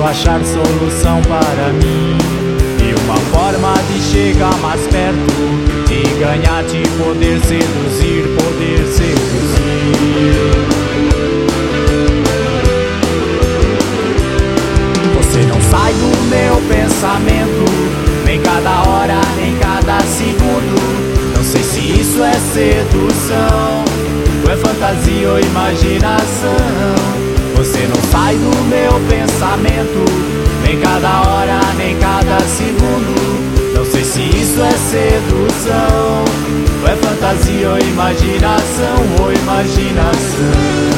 achar solução para mim e uma forma de chegar mais perto, de ganhar, de poder seduzir, poder seduzir. Você não sai do meu pensamento, nem cada hora, nem cada segundo. Não sei se isso é sedução, ou é fantasia ou imaginação. Você não sai do meu pensamento, nem cada hora, nem cada segundo. Não sei se isso é sedução, ou é fantasia ou imaginação, ou imaginação.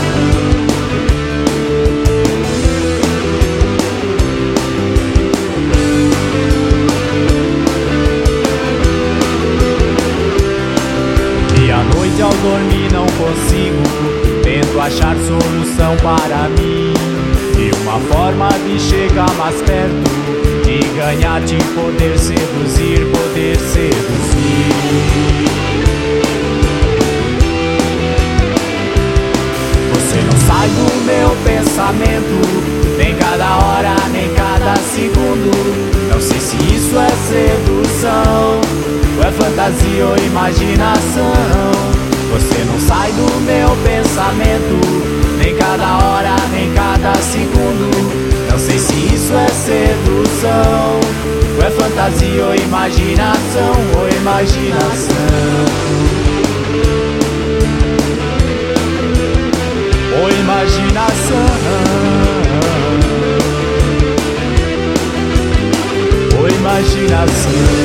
Ao dormir não consigo, tento achar solução para mim e uma forma de chegar mais perto, de ganhar, de poder seduzir, poder seduzir. Você não sai do meu pensamento, nem cada hora, nem cada segundo. Não sei se isso é sedução, ou é fantasia ou imaginação. Você não sai do meu pensamento, nem cada hora, nem cada segundo. Não sei se isso é sedução, ou é fantasia ou imaginação, ou imaginação. Ou imaginação. Ou imaginação.